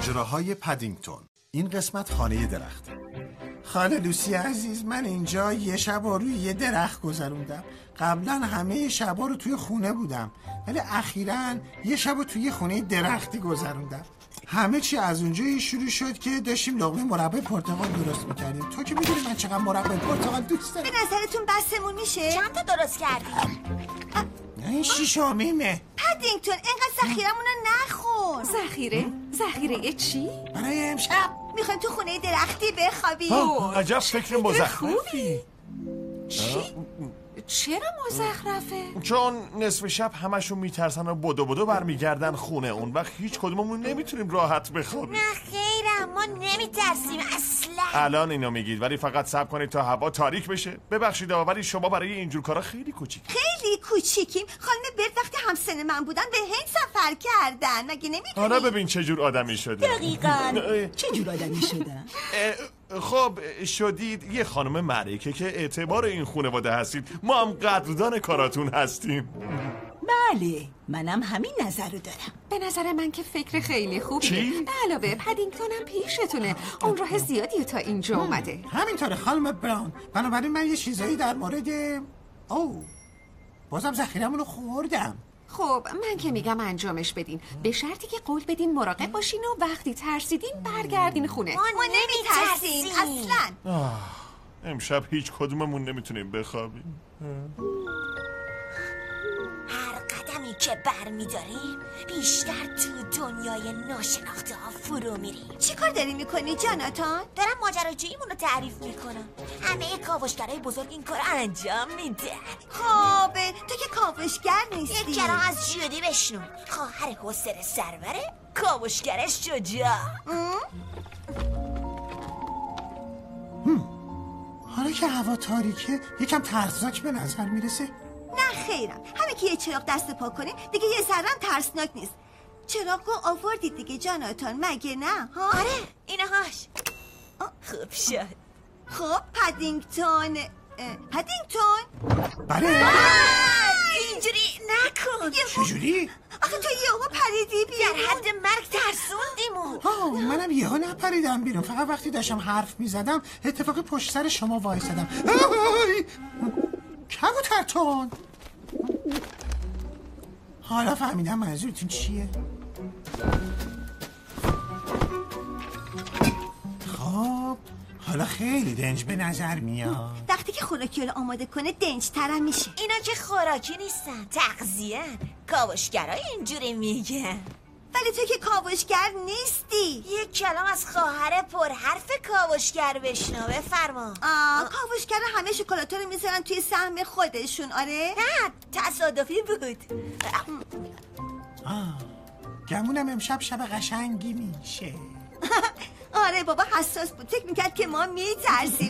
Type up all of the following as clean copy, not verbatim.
ماجراهای پدینگتون. این قسمت خانه درخت. خاله لوسی عزیز، من اینجا یه شب روی یه درخت گذروندم. قبلا همه شبا رو توی خونه بودم، ولی اخیراً یه شب توی خونه درختی گذروندم. همه چی از اونجایی شروع شد که داشتیم لقمه مربای پرتقال درست میکردیم. تو که میدونی من چقدر مربای پرتقال دوست دارم. به نظرتون بسمون میشه؟ چند تا درست کردیم؟ این شیشمیمه. پدینگتون اینقدر ذخیرمونو نخور. ذخیره چی؟ برای امشب میخوایم تو خونه درختی بخوابیم. عجب فکر مزخرفی. چی؟ چرا مزخرفه؟ چون نصف شب همشون میترسن و بدو برمیگردن خونه. اون وقت هیچ کدوممون نمیتونیم راحت بخوابیم. نه خیرم، ما نمیترسیم اصلا. الان اینو میگید، ولی فقط صبر کنید تا هوا تاریک بشه. ببخشید ولی شما برای اینجور کارا خیلی کوچیکی. خیلی کوچیکیم. خانم برد وقتی همسن من بودن به هند سفر کردن، مگه نمیدونی؟ حالا ببین چه جور آدمی شده. دقیقاً چه جور آدمی شدن؟ خب شدید یه خانم معرکه که اعتبار این خانواده هستید. ما هم قدردان کاراتون هستیم. بله، منم همین نظر رو دارم. به نظر من که فکر خیلی خوبیه. چی؟ به علاوه پدینگتون هم پیشتونه. اون راه زیادی تا اینجا اومده. همینطوره خانم براون. بنابراین من یه چیزایی در مورد بازم ذخیرمون رو خوردم. خب من که میگم انجامش بدین، به شرطی که قول بدین مراقب باشین و وقتی ترسیدین برگردین خونه. ما نمیترسیم اصلا. امشب هیچ کدوممون نمیتونیم بخوابیم. هر قدمی که برمیداریم بیشتر تو دنیای ناشناخته ها فرو میریم. چی کار داری میکنی جاناتان؟ دارم ماجراجوییمون رو تعریف میکنم. همه کاوشگرای بزرگ این کار انجام میده. خب تو که کاوشگر نیستی. یک کلام از جودی بشنو. خواهر حسر سروره، کاوشگر شجاع. حالا که هوا تاریکه یکم ترسناک به نظر میرسه. نه خیرم، همه که یه چراغ دست پا کنیم دیگه یه ذره‌ام ترسناک نیست. چراغو آوردید دیگه جاناتان، مگه نه؟ ها؟ آره اینهاش. خوب شد. خب پدینگتون بله. اینجوری نکن. چجوری؟ آخه تو یهو پریدی بیرون. در حد مرگ ترسوندیمون. منم یهو نپریدم بیرون، فقط وقتی داشتم حرف میزدم اتفاقی پشت سر شما وایسادم. کبوترتون، حالا فهمیدم منظورتون چیه. خب حالا خیلی دنج به نظر میاد. وقتی که خوراکی رو آماده کنه دنج ترم میشه. اینا که خوراکی نیستن، تغذیه. کاوشگرای اینجوری میگن. ولی تو که کاوشگر نیستی. یک کلام از خواهر پرحرف کاوشگر بشنو. بفرما. کاوشگر همه شکلاتا رو میذارن توی سهم خودشون. آره؟ نه تصادفی بود. گمونم امشب شب قشنگی میشه. آره بابا حساس بود، فکر میکرد که ما میترسیم.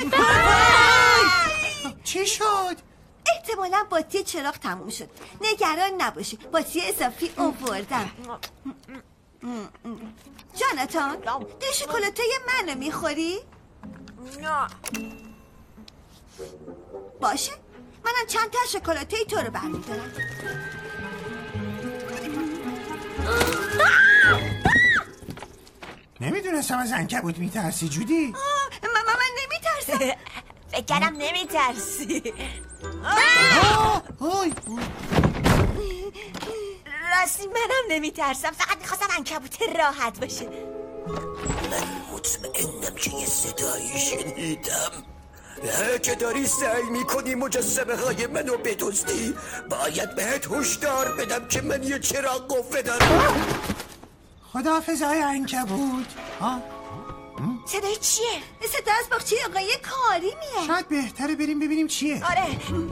چی شد؟ احتمالا باتری چراغ تموم شد. نگران نباشی، باتری اضافی آوردم. جاناتان، تو شکلاتای منو میخوری؟ نه. باشه، منم چند تا شکلاتای تو رو برمیدارم. نمیدونستم از عنکبوت میترسی جودی. من نمیترسم. فکر کردم نمیترسی. راستی منم نمیترسم، فقط میخواستم عنکبوت راحت باشه. من مطمئنم که یه صدایی شنیدم. که داری سعی میکنی مجسمه های منو بدزدی، باید بهت هشدار بدم که من یه چراغ قوه دارم. خداحافظ آقای عنکبوت. صدای چیه؟ صدا از باغچه آقای کاری میاد. شاید بهتره بریم ببینیم چیه. آره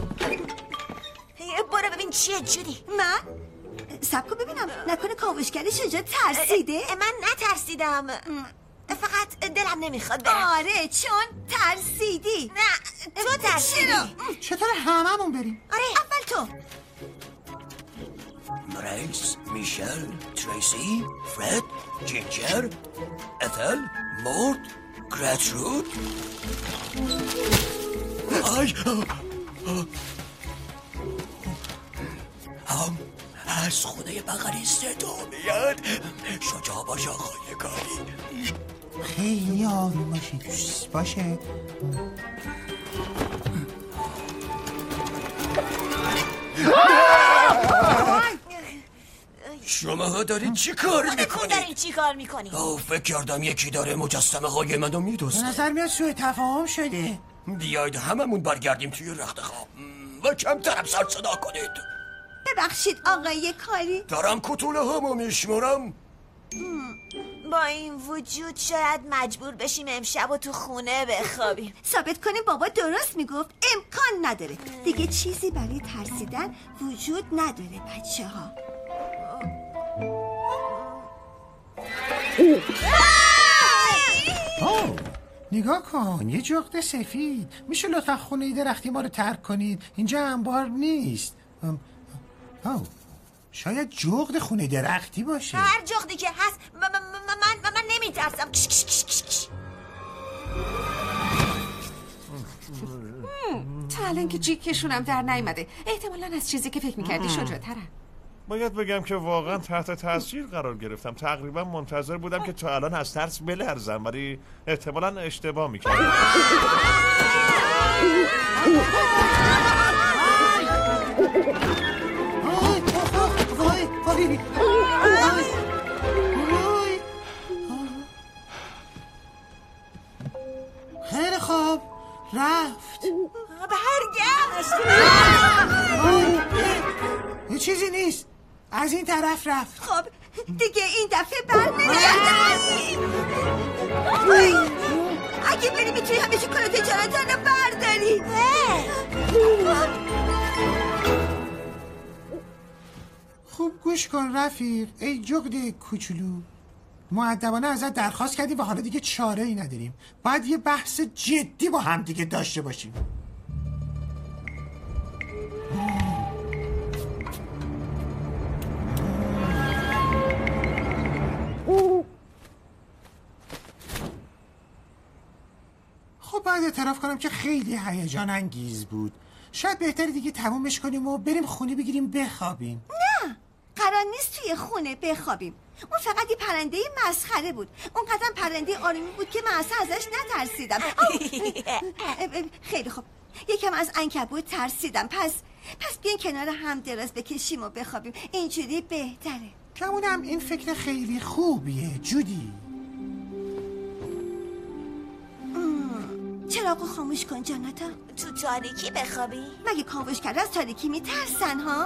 برو ببین چیه جودی. من؟ سب کن ببینم، نکنه کاوشگر شجاع ترسیده؟ من نترسیدم، فقط دلم نمیخواد برم. آره چون ترسیدی. نه تو ترسیدی. چطور هممون بریم؟ آره اول تو. مریس، میشل، تریسی، فرد، جینجر، اتل، مورد، گراترود. از خونه بغلی صدا میاد. شجاع باش آقای کاری. خیلی آروم باشید. باشه. شما دارید چی کار خودتون دارین چی کار میکنید؟ فکر کردم یکی داره مجسمه های منو به میدوزه. نظر میاد سوء تفاهم شده. بیاید هممون برگردیم توی رخت خواب و کمترم سر صدا کنید. ببخشید آقای کاری. دارم کتوله همو میشمارم. با این وجود شاید مجبور بشیم امشب و تو خونه بخوابیم. ثابت کنیم بابا درست میگفت. امکان نداره. دیگه چیزی برای ترسیدن وجود نداره بچه ها. نگاه کن، یه جغد سفید. میشه لطفا خونه درختی ما رو ترک کنید؟ اینجا انبار نیست. شاید جغد خونه درختی باشه. هر جغدی که هست من نمیترسم. تا الان که جیکشونم در نیامده. احتمالاً از چیزی که فکر میکردی شجاع‌ترم. باید بگم که واقعا تحت تاثیر قرار گرفتم. تقریبا منتظر بودم که تا الان از ترس بلرزم، ولی احتمالاً اشتباه میکردم. خیلی خوب، رفت. برگشت. یه چیزی نیست. از این طرف رفت. خب دیگه این دفعه برنمیگردم. اگه بری میتونی همیشه کل تجارتان رو برداری. خوب گوش کن رفیق. ای جغد کوچولو، مؤدبانه ازت درخواست کردیم و حالا دیگه چاره ای نداریم. باید یه بحث جدی با هم دیگه داشته باشیم. خب باید اعتراف کنم که خیلی هیجان انگیز بود. شاید بهتره دیگه تمومش کنیم و بریم خونه بگیریم بخوابیم. نه، قرار نیست توی خونه بخوابیم. اون فقط یه پرنده مسخره بود. اون قدم پرنده آرومی بود که من اصلا ازش نترسیدم. خیلی خوب، یکم از عنکبوت ترسیدم. پس بیاین کنار هم دراز بکشیم و بخوابیم. اینجوری بهتره. کمونم این فکر خیلی خوبیه جودی. چراغو خاموش کن جاناتا. تو تاریکی بخوابی؟ مگه کاوشگر از تاریکی میترسن ها؟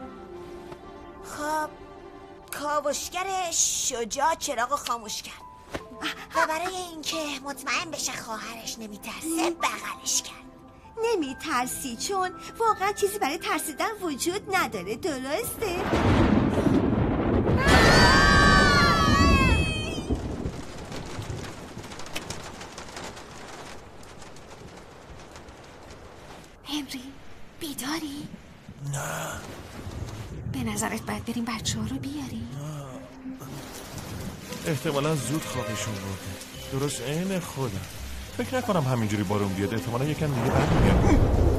خب کاوشگر شجاع چراغو خاموش کرد و برای اینکه مطمئن بشه خواهرش نمیترسه بغلش کرد. نمیترسی چون واقعا چیزی برای ترسیدن وجود نداره، درسته؟ هنری بیداری؟ نه. به نظرت باید بریم بچه ها رو بیاریم؟ احتمالاً زود خوابشون برده. درست عین خودم. فکر نکنم همینجوری بارون بیاد. احتمالاً یکم دیگه برمیاد.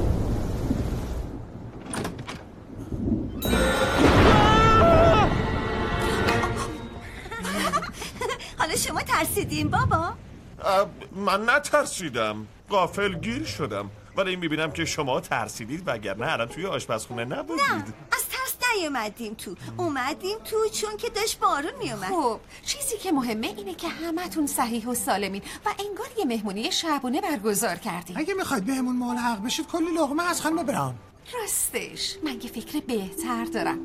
حالا شما ترسیدین بابا؟ من نترسیدم، غافلگیر شدم. ولی میبینم که شما ترسیدید، وگرنه الان توی آشپزخونه نبودید. نه، از ترس نیومدیم تو. اومدیم تو چون که داشت بارون میومد. خب چیزی که مهمه اینه که همتون صحیح و سالمین و انگار یه مهمونی شبونه برگزار کردیم. اگه میخواید بهمون ملحق بشید کلی لقمه از خانم براون. راستش من یه فکر بهتر دارم.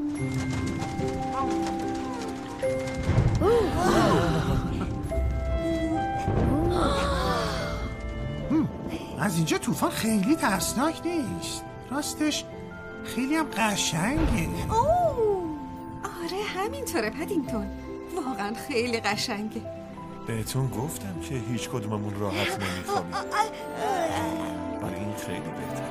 از اینجا طوفان خیلی ترسناک نیست. راستش خیلی هم قشنگه. آره همینطوره پدینگتون، واقعا خیلی قشنگه. بهتون گفتم که هیچ کدوممون راحت نمیخوابیم. برای این خیلی بهتر.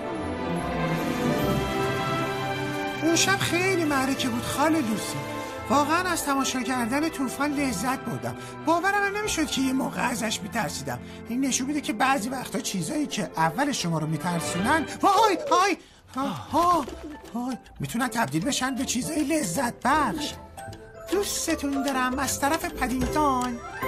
اون شب خیلی معرکه بود خاله لوسی. واقعا از تماشا کردن طوفان لذت بردم. باورم نمیشد که یه موقع ازش میترسیدم. این نشون میده که بعضی وقتا چیزایی که اول شما رو میترسونن وای ها میتونن تبدیل بشن به چیزای لذت بخش. دوستتون دارم از طرف پدینتون.